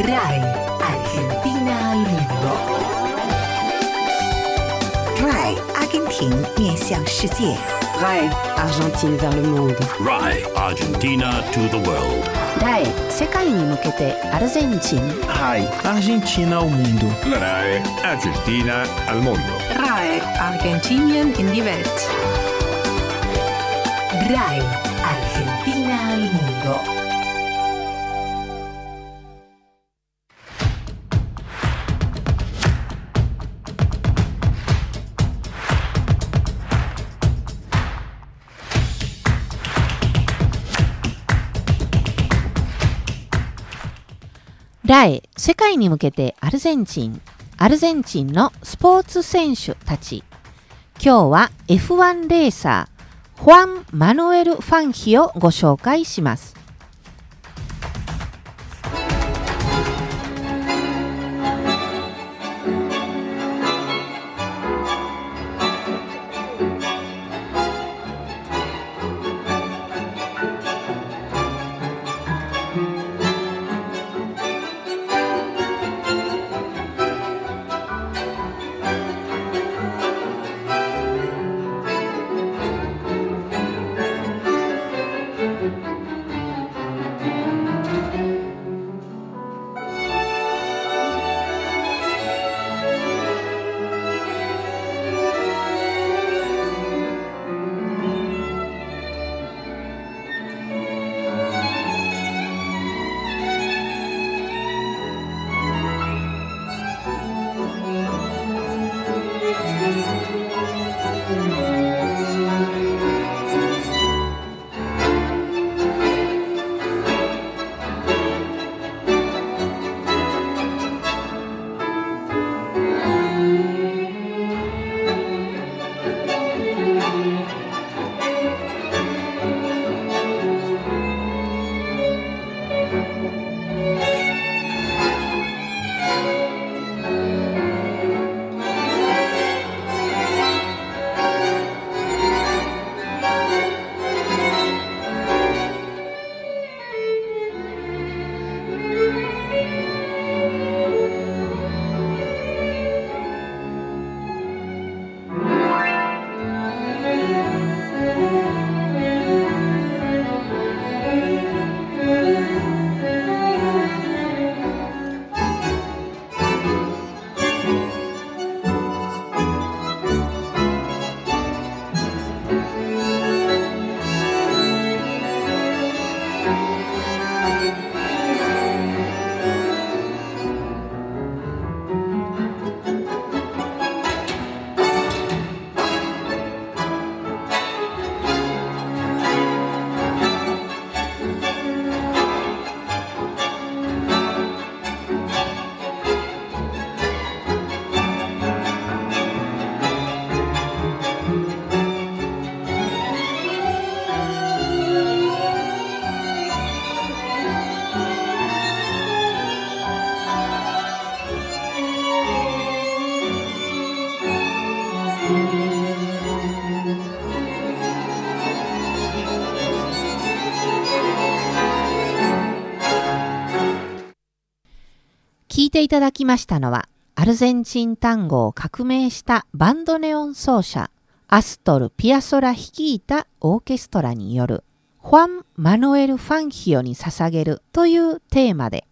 RAI Argentina al mundo. RAI Argentina 面向世界。 RAI Argentine vers le monde. RAI Argentina to the world. RAI 世界に向けてアルゼンチン。 RAI Argentina ao mundo. RAI Argentina al mundo. RAI Argentinien in die Welt. RAI Argentina al mundo. RAI 世界に向けてアルゼンチンのスポーツ選手たち。今日は F1 レーサーファン・マヌエル・ファンヒをご紹介します。聴いていただきましたのは、アルゼンチン単語を革命したバンドネオン奏者アストル・ピアソラ率いたオーケストラによるファン・マヌエル・ファンヒオに捧げるというテーマで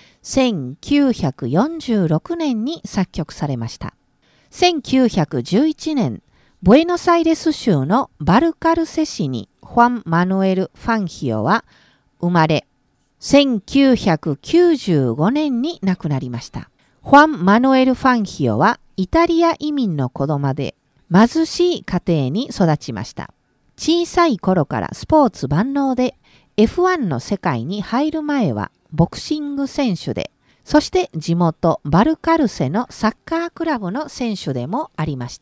1946年に作曲されました。1911年、ブエノスアイレス州のバルカルセ市にファン・マヌエル・ファンヒオは生まれ、1995年に亡くなりました。ファン・マヌエル・ファンヒオはイタリア移民の子供で貧しい家庭に育ちました。小さい頃からスポーツ万能で F1 の世界に入る前はボクシング選手で、そして地元バルカルセのサッカークラブの選手でもありました。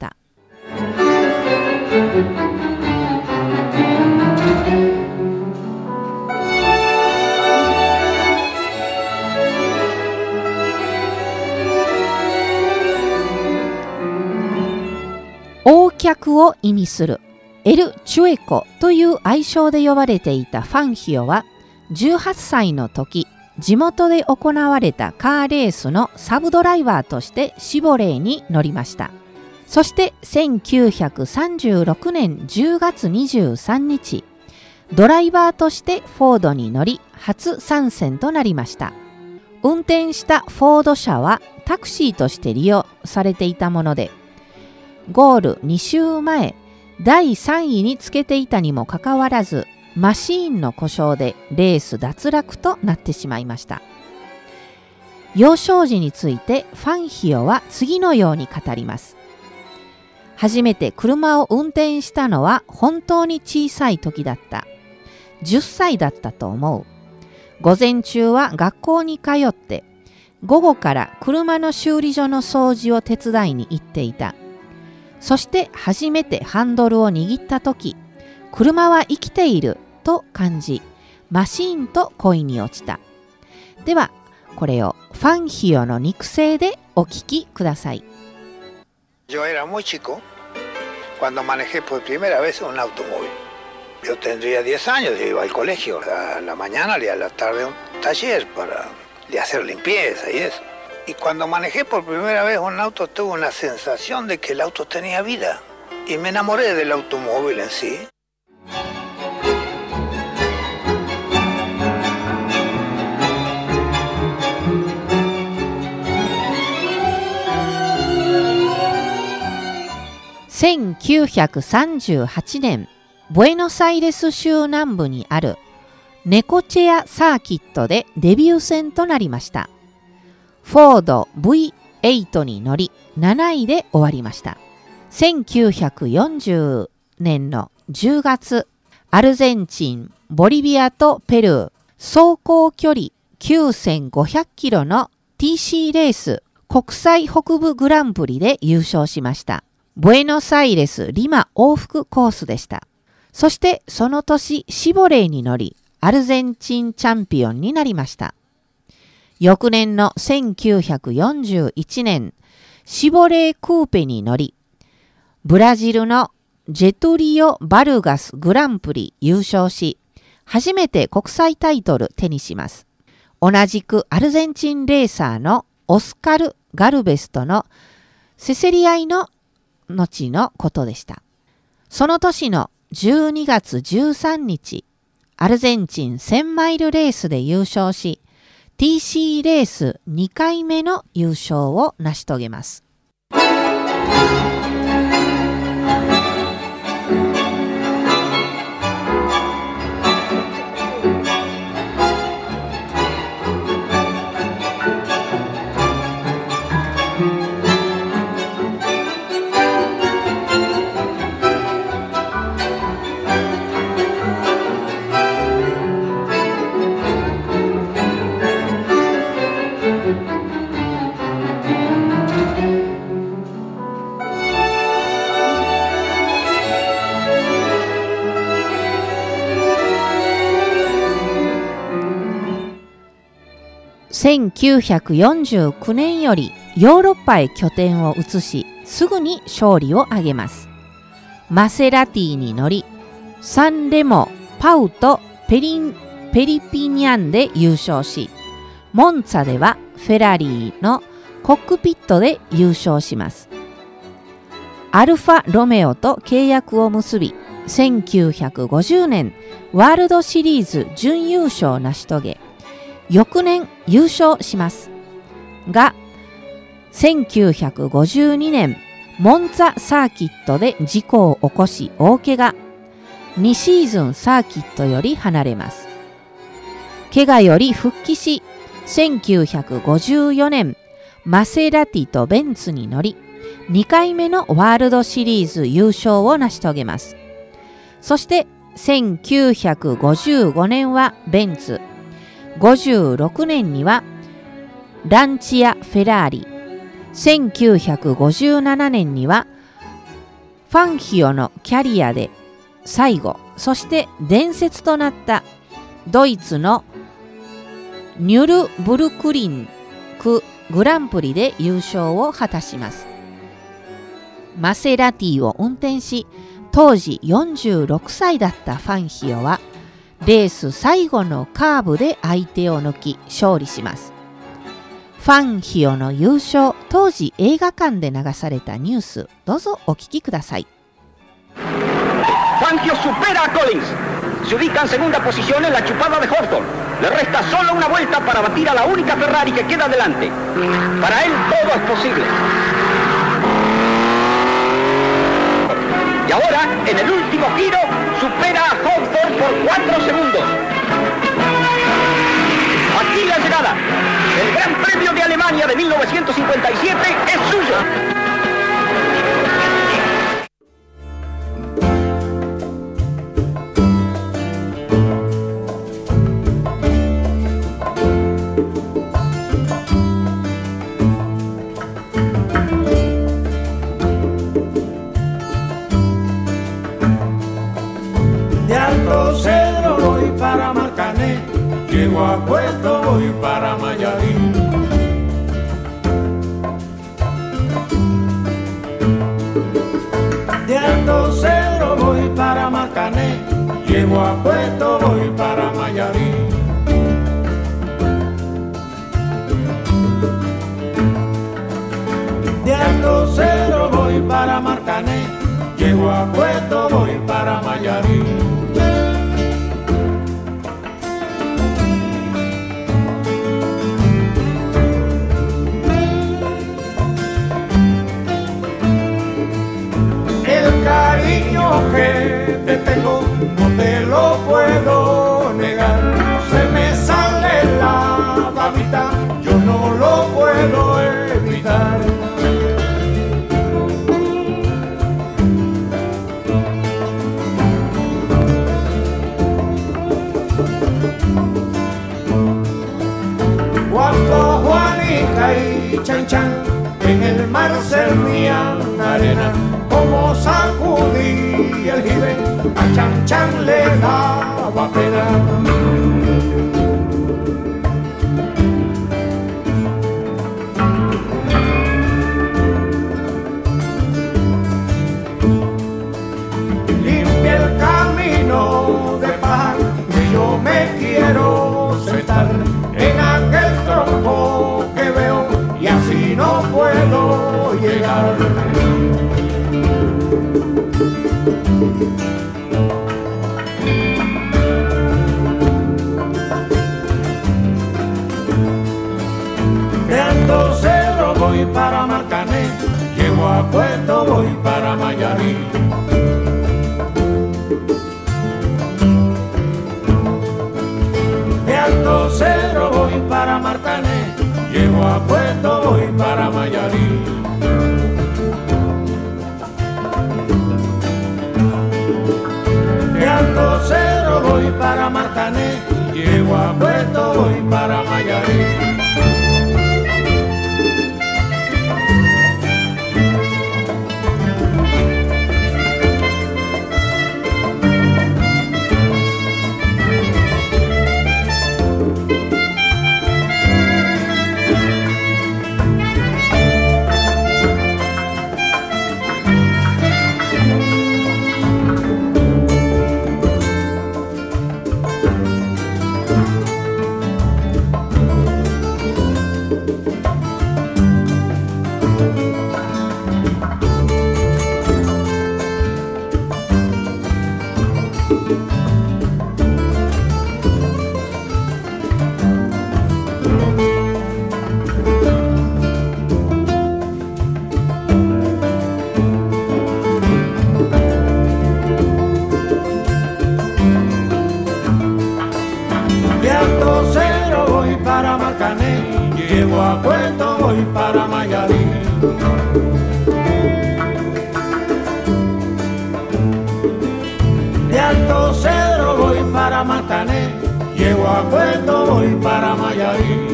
王客を意味するエル・チュエコという愛称で呼ばれていたファンヒオは18歳の時、 地元で行われたカーレースのサブドライバーとしてシボレーに乗りました。そして1936年10月23日、ドライバーとしてフォードに乗り初参戦となりました。運転したフォード車はタクシーとして利用されていたもので、ゴール2周前、第3位につけていたにもかかわらず、マシーンの故障でレース脱落となってしまいました。幼少時についてファンヒオは次のように語ります。初めて車を運転したのは本当に小さい時だった。10歳だったと思う。午前中は学校に通って、午後から車の修理所の掃除を手伝いに行っていた。そして初めてハンドルを握った時、車は生きていると感じ、マシーンと恋に落ちた。では、これをファンヒオの肉声でお聞きください。 Yo era muy chico cuando manejé por primera vez un automóvil. Yo tendría 10 años, yo iba al colegio a la mañana y a la tarde a un taller para hacer limpieza y eso. Y cuando manejé por primera vez un auto tuve una sensación de que el auto tenía vida y me enamoré del automóvil en sí. 1938年、ブエノスアイレス州南部にあるネコチェアサーキットでデビュー戦となりました。フォード V8 に乗り7位で終わりました。1940年の10月、アルゼンチン、ボリビアとペルー、走行距離9500キロの TC レース国際北部グランプリで優勝しました。ブエノスアイレス・リマ往復コースでした。そしてその年シボレーに乗りアルゼンチンチャンピオンになりました。翌年の1941年、シボレークーペに乗りブラジルのジェトリオ・バルガスグランプリ優勝し、初めて国際タイトル手にします。同じくアルゼンチンレーサーのオスカル・ガルベスとのせせり合いの後のことでした。その年の12月13日、アルゼンチン1000マイルレースで優勝し、TC レース2回目の優勝を成し遂げます。1949年よりヨーロッパへ拠点を移し、すぐに勝利を挙げます。マセラティに乗り、サンレモ、パウとペリピニャンで優勝し、モンツァではフェラリーのコックピットで優勝します。アルファロメオと契約を結び、1950年ワールドシリーズ準優勝を成し遂げ、翌年優勝しますが、1952年モンツァサーキットで事故を起こし大怪我、2シーズンサーキットより離れます。怪我より復帰し、1954年マセラティとベンツに乗り2回目のワールドシリーズ優勝を成し遂げます。そして1955年はベンツ、56年にはランチア・フェラーリ、1957年にはファンヒオのキャリアで最後、そして伝説となったドイツのニュルブルクリンクグランプリで優勝を果たします。マセラティを運転し、当時46歳だったファンヒオはレース最後のカーブで相手を抜き勝利します。ファンヒオの優勝、当時映画館で流されたニュース、どうぞお聞きください。 Fangio supera a Collins. Se ubica en segunda posición en la chupada de Hawthorne. Le resta solo una vuelta para batir a la única Ferrari que queda delante. Para él todo es posible. Y ahora, en el último giro, supera a Hawthorne por 4 segundos. Aquí la llegada. El Gran Premio de Alemania de 1957 es suyo. Llego a Puerto, voy para Mayarí. De Alto Cedro voy para Marcané. Llego a Puerto, voy para Mayarí. De Alto Cedro voy para Marcané. Llego a Puerto, voy para Mayarí. Que te tengo, no te lo puedo negar. Se me sale la babita, yo no lo puedo evitar. Cuando Juanica y Chan Chan en el mar servían arena, como sacudí el jibe, a Chan Chan le daba pena. Limpia el camino de paz, que yo me quiero sentar en aquel tronco que veo y así no puedo llegar. De Alto Cedro voy para Marcané, llego a Puerto, voy para Mayarí. De Alto Cedro voy para Marcané, llego a Puerto, voy para Mayarí. De Alto Cedro voy para Marcané, llego a Puerto, voy para Mayarí. Llego a Puerto, voy para Mayarí. De Alto Cedro voy para Marcané, llego a Puerto, voy para Mayarí.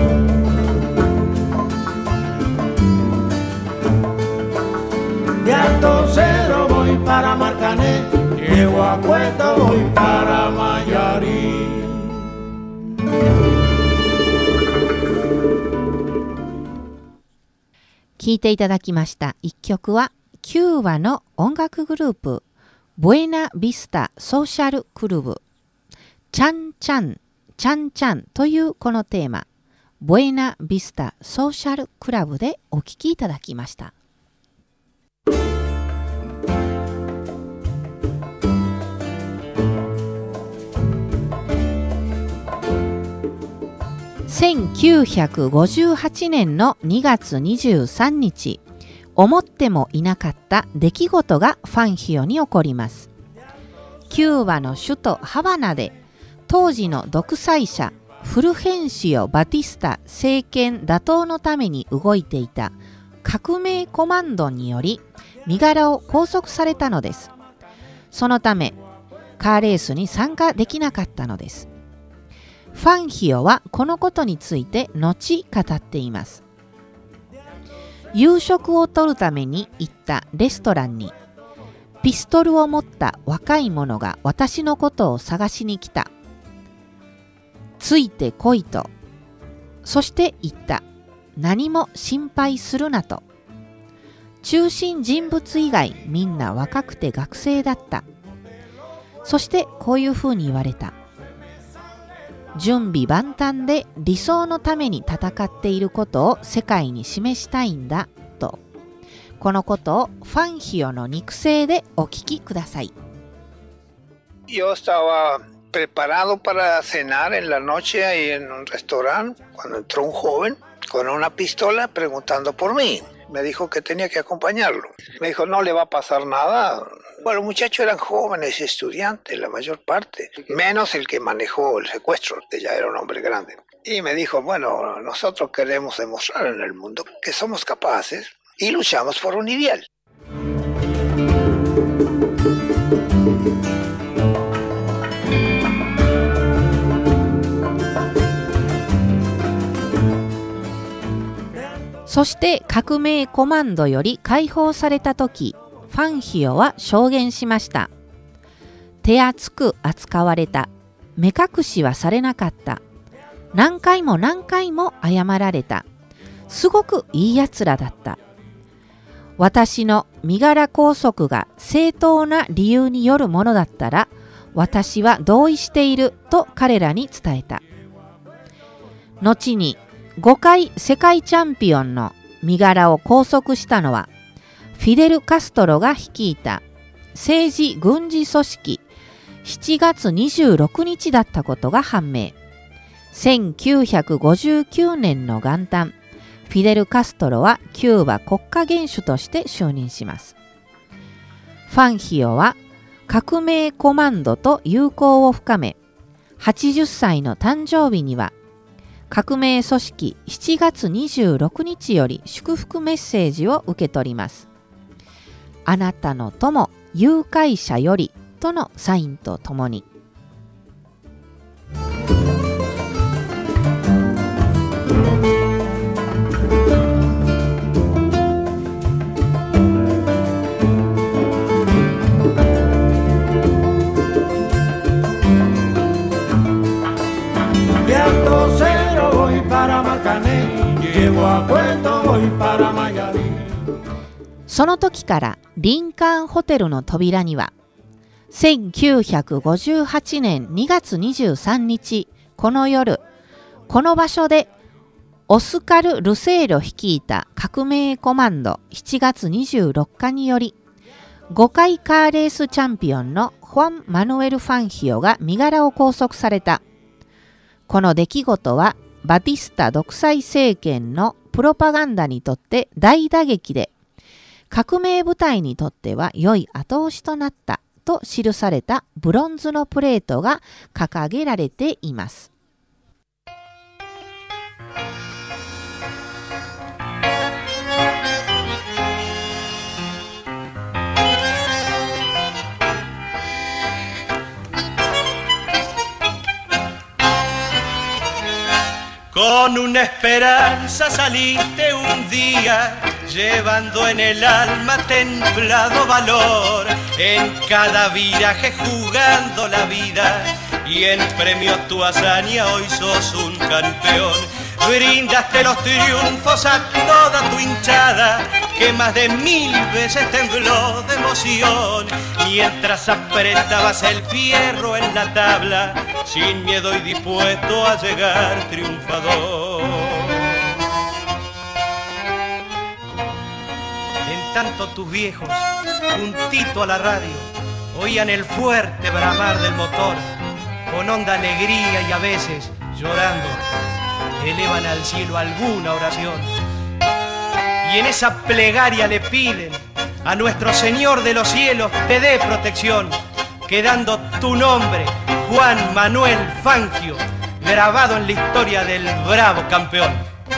De Alto Cedro voy para Marcané, llego a Puerto, voy para Mayarí. 聴いていただきました一曲はキューバの音楽グループブエナビスタソーシャルクルブちゃんちゃん、ちゃんちゃんというこのテーマ、ブエナビスタソーシャルクラブでお聴きいただきました。1958年の2月23日、思ってもいなかった出来事がファンヒオに起こります。キューバの首都ハバナで、当時の独裁者フルヘンシオ・バティスタ政権打倒のために動いていた革命コマンドにより身柄を拘束されたのです。そのためカーレースに参加できなかったのです。ファンヒオはこのことについて後語っています。夕食をとるために行ったレストランにピストルを持った若い者が私のことを探しに来た。ついてこいと。そして言った。何も心配するなと。中心人物以外みんな若くて学生だった。そしてこういうふうに言われた。準備万端で理想のために戦っていることを世界に示したいんだと。このことをファンヒオの肉声でお聞きください。 Yo estaba preparado para cenar en la noche ahí en un restaurante cuando entró un joven con una pistola preguntando por mí. Me dijo que tenía que acompañarlo. Me dijo, no le va a pasar nada. Bueno, los muchachos eran jóvenes estudiantes, la mayor parte, menos el que manejó el secuestro, que ya era un hombre grande. Y me dijo, bueno, nosotros queremos demostrar en el mundo que somos capaces y luchamos por un ideal. 「そして革命コマンドより解放されたとき、ファンヒオは証言しました。手厚く扱われた。目隠しはされなかった。何回も何回も謝られた。すごくいいやつらだった。私の身柄拘束が正当な理由によるものだったら、私は同意していると彼らに伝えた。後に5回世界チャンピオンの身柄を拘束したのは、フィデル・カストロが率いた政治軍事組織7月26日だったことが判明。1959年の元旦、フィデル・カストロはキューバ国家元首として就任します。ファンヒオは革命コマンドと友好を深め、80歳の誕生日には革命組織7月26日より祝福メッセージを受け取ります。あなたの友、誘拐者よりとのサインとともに。その時からリンカーンホテルの扉には、1958年2月23日この夜、この場所でオスカル・ルセーロ率いた革命コマンド7月24日により、5回カーレースチャンピオンのファン・マヌエル・ファンヒオが身柄を拘束された。この出来事はバティスタ独裁政権のプロパガンダにとって大打撃で、革命部隊にとっては良い後押しとなったと記されたブロンズのプレートが掲げられています。 Con una esperanza saliste un día, llevando en el alma templado valor, en cada viraje jugando la vida, y en premio a tu hazaña hoy sos un campeón. Brindaste los triunfos a toda tu hinchada, que más de 1000 veces tembló de emoción, mientras apretabas el fierro en la tabla, sin miedo y dispuesto a llegar triunfador. En tanto tus viejos, juntito a la radio, oían el fuerte bramar del motor, con honda alegría y a veces llorando, elevan al cielo alguna oración. Y en esa plegaria le piden a nuestro Señor de los cielos te dé protección, quedando tu nombre, Juan Manuel Fangio, grabado en la historia del bravo campeón.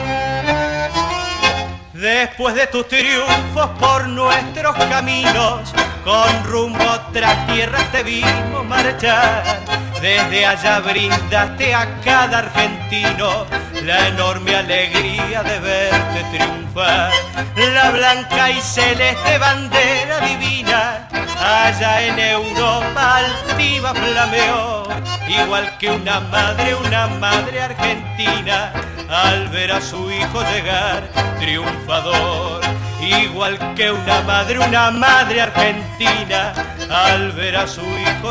Después de tus triunfos por nuestros caminos, con rumbo a otras tierras te vimos marchar. Desde allá brindaste a cada argentino la enorme alegría de verte triunfar. La blanca y celeste bandera divina allá en Europa altiva flameó, igual que una madre argentina al ver a su hijo llegar triunfador. Igual que una madre argentina al ver a su hijo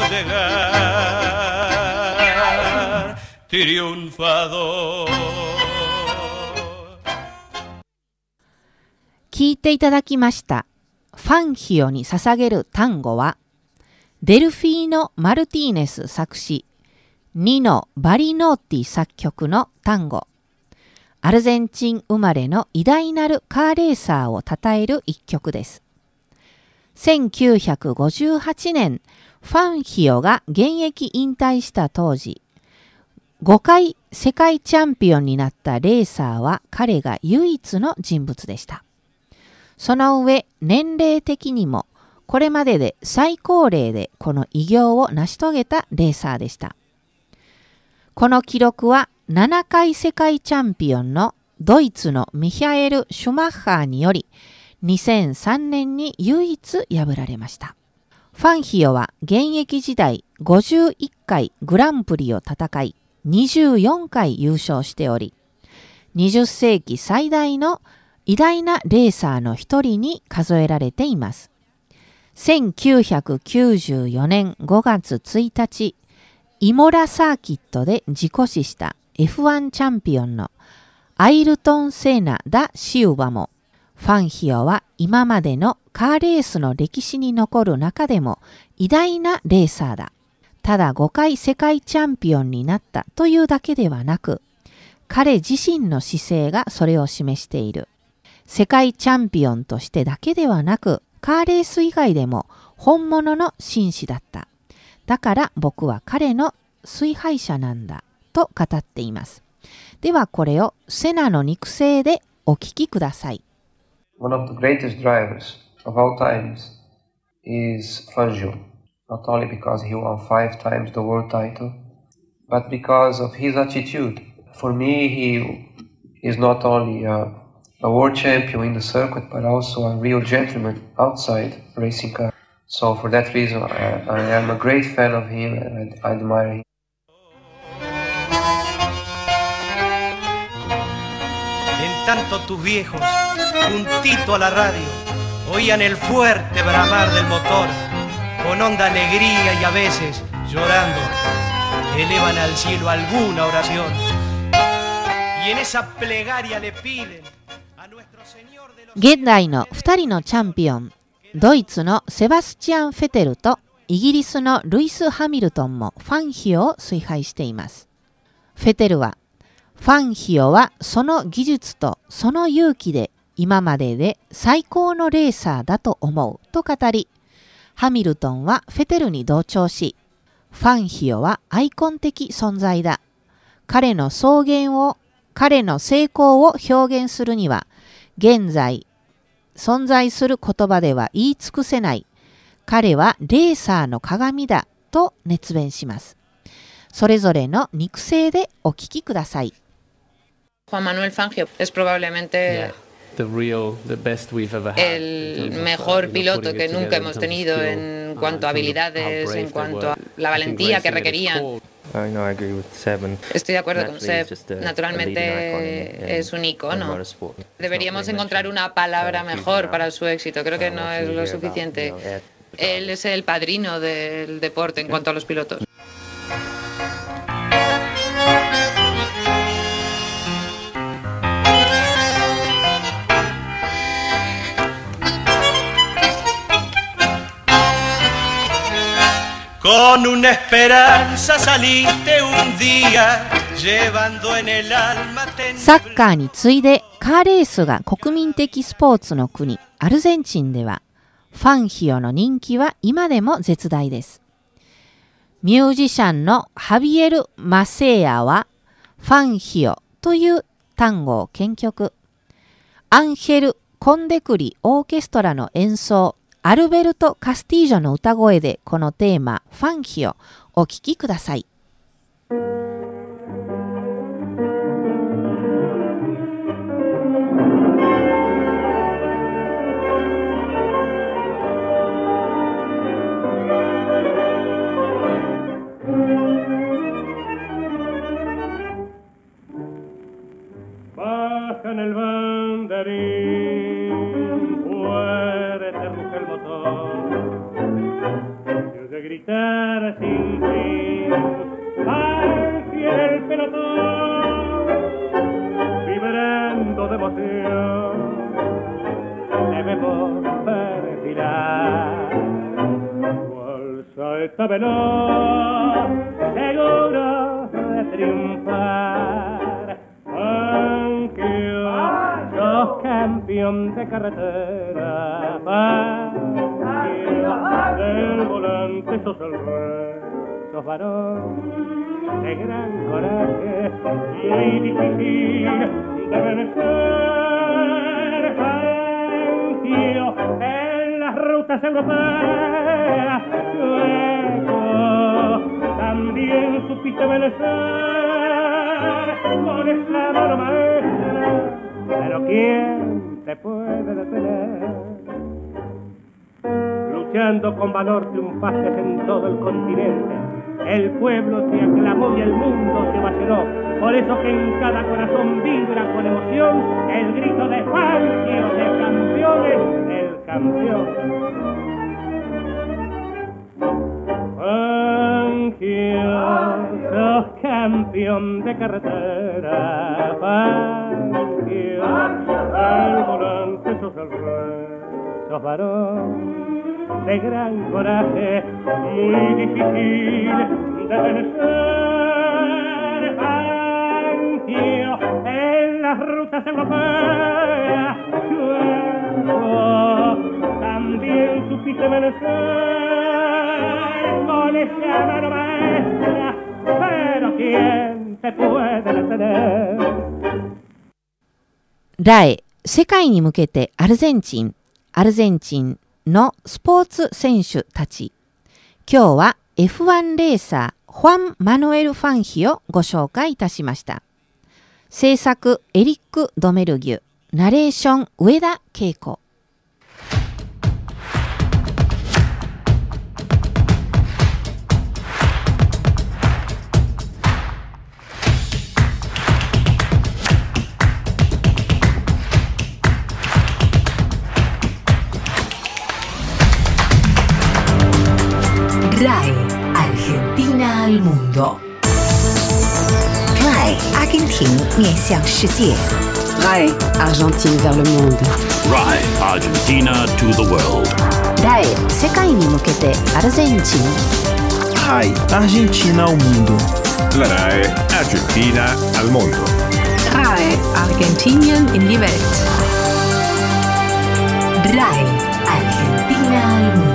llegar triunfador. 聴いていただきましたファンヒオに捧げるタンゴはデルフィーノ・マルティーネス作詞、ニノ・バリノーティ作曲のタンゴ。アルゼンチン生まれの偉大なるカーレーサーを称える一曲です。1958年、ファンヒオが現役引退した当時、5回世界チャンピオンになったレーサーは彼が唯一の人物でした。その上、年齢的にもこれまでで最高齢でこの偉業を成し遂げたレーサーでした。この記録は7回世界チャンピオンのドイツのミヒャエル・シュマッハーにより2003年に唯一破られました。ファンヒオは現役時代51回グランプリを戦い24回優勝しており、20世紀最大の偉大なレーサーの一人に数えられています。1994年5月1日、イモラサーキットで事故死した F1 チャンピオンのアイルトン・セーナ・ダ・シウバも、ファンヒオは今までのカーレースの歴史に残る中でも偉大なレーサーだ。ただ5回世界チャンピオンになったというだけではなく、彼自身の姿勢がそれを示している。世界チャンピオンとしてだけではなく、カーレース以外でも本物の紳士だった。だから僕は彼の崇拝者なんだと語っています。ではこれをセナの肉声でお聞きください。 One of the greatest drivers of all times is Fangio. Not only because he won 5 times the world title, but because of his attitude. For me, he is not only a world champion in the circuit, but also a real gentleman outside racing car. So for that reason, I am a great fan of him and I admire him. En tanto tus viejos, juntito a la radio, oían el fuerte bramar del motor, con honda alegría y a veces llorando, elevan al cielo alguna oración. Y en esa plegaria le piden a nuestro Señor de los... 現代の2人のチャンピオン、ドイツのセバスチャン・フェテルとイギリスのルイス・ハミルトンもファンヒオを崇拝しています。フェテルは、ファンヒオはその技術とその勇気で今までで最高のレーサーだと思うと語り、ハミルトンはフェテルに同調し、ファンヒオはアイコン的存在だ。彼の成功を表現するには、現在存在する言葉では言い尽くせない。彼はレーサーの鏡だと熱弁します。それぞれの肉声でお聞きください。 Juan Manuel Fangio es probablemente el mejor piloto que nunca hemos tenido en cuanto a habilidades, en cuanto a la valentía que requerían. I agree with Seb. Estoy de acuerdo con Seb. Naturalmente es un icono. Deberíamos encontrar una palabra mejor para su éxito. Creo que no es lo suficiente. Él es el padrino del deporte en cuanto a los pilotos. Con una esperanza saliste un día, llevando en el alma サッカーに次いでカーレースが国民的スポーツの国アルゼンチンではファンヒオの人気は今でも絶大です。ミュージシャンのハビエル・マセーヤはファンヒオという単語を編曲。アンヘル・コンデクリオーケストラの演奏、アルベルト・カスティージョの歌声でこのテーマファンヒオお聴きください。 En el banderín fuerte ruge el motor, y de gritar sin fin hacia el pelotón, vibrando de emoción debemos perfilar cual saeta veloz seguro de triunfar. Sos campeón de carretera, del volante sos el rey, sos varón de gran coraje y difícil de vencer. Fangio en las rutas europeas, luego también supiste vencer con esa mano maestra. Pero ¿quién te puede detener? Luchando con valor triunfaste en todo el continente. El pueblo te aclamó y el mundo te ovacionó. Por eso que en cada corazón vibra con emoción el grito de Fangio, de campeones, el campeón. Fangio, sos campeón de carretera, Fangio, el volante sos el rey, sos varón de gran coraje, muy difícil de vencer. Fangio, en las rutas europeas, luego también supiste vencer con esa mano maestra. Pero ¿quién te puede detener? 来、世界に向けてアルゼンチンのスポーツ選手たち。今日は F1 レーサーファン・マヌエル・ファンヒをご紹介いたしました。制作エリック・ドメルギュ、ナレーション上田恵子。 RAE Argentina al mundo. RAE 阿根廷面向世界。 RAE Argentine vers le monde. RAE Argentina to the world. RAE 世界に向けてアルゼンチン。 RAE Argentina al mundo. La RAE Argentina al mundo. RAE Argentinien in die Welt. RAE Argentina al mundo.